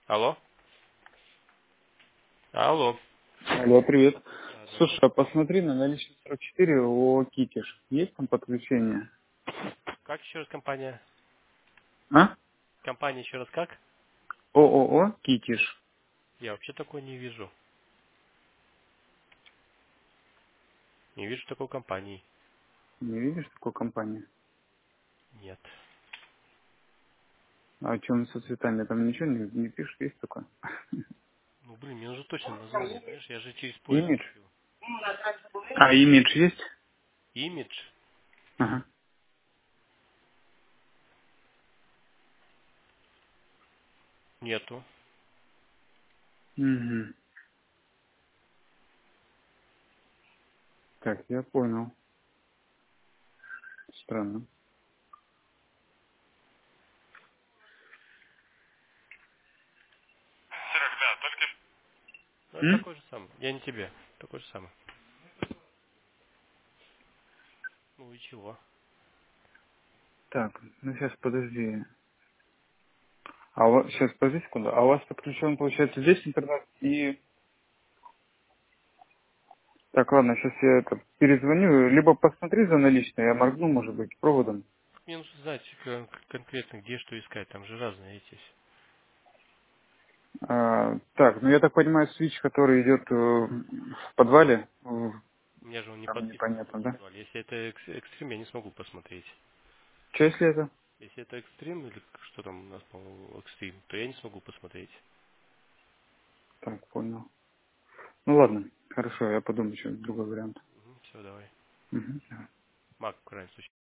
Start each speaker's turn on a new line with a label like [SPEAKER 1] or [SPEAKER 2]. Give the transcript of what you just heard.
[SPEAKER 1] Алло? Алло.
[SPEAKER 2] Алло, привет.
[SPEAKER 1] Да,
[SPEAKER 2] Слушай,
[SPEAKER 1] здравствуйте.
[SPEAKER 2] а посмотри на наличие 44 о Китиш. Есть там подключение?
[SPEAKER 1] Как еще раз компания?
[SPEAKER 2] А?
[SPEAKER 1] Компания еще раз как?
[SPEAKER 2] ООО Китиш.
[SPEAKER 1] Я вообще такой не вижу. Не вижу такой компании.
[SPEAKER 2] Не видишь такой компании?
[SPEAKER 1] Нет.
[SPEAKER 2] А что со цветами? Там ничего не пишешь? Есть такое?
[SPEAKER 1] Ну, блин, мне нужно точно название, понимаешь? Я же через поиск
[SPEAKER 2] Имидж?
[SPEAKER 1] ищу.
[SPEAKER 2] А, имидж есть?
[SPEAKER 1] Имидж?
[SPEAKER 2] Ага.
[SPEAKER 1] Нету.
[SPEAKER 2] Угу. Так, я понял. Странно.
[SPEAKER 1] Ну, это
[SPEAKER 2] М?
[SPEAKER 1] такой же самый. Я не тебе. Такой же самый. Ну и чего?
[SPEAKER 2] Так, ну сейчас подожди. А у вас, сейчас подожди секунду. А у вас подключен, получается, здесь интернет и... Так, ладно, сейчас я это перезвоню. Либо посмотри за наличные, я моргну, может быть, проводом.
[SPEAKER 1] Мне нужно знать конкретно, где что искать. Там же разные эти.
[SPEAKER 2] Так, ну я так понимаю, свич, который идет в подвале,
[SPEAKER 1] У меня же он не
[SPEAKER 2] там
[SPEAKER 1] подписан на
[SPEAKER 2] непонятно, да?
[SPEAKER 1] подвале. Если это экстрим, я не смогу посмотреть.
[SPEAKER 2] Что если это?
[SPEAKER 1] Если это экстрим, или что там у нас, по-моему, экстрим, то я не смогу посмотреть.
[SPEAKER 2] Так, понял. Ну ладно, хорошо, я подумаю, еще другой вариант.
[SPEAKER 1] Все, давай.
[SPEAKER 2] Мгм.
[SPEAKER 1] Мак, в крайнем случае.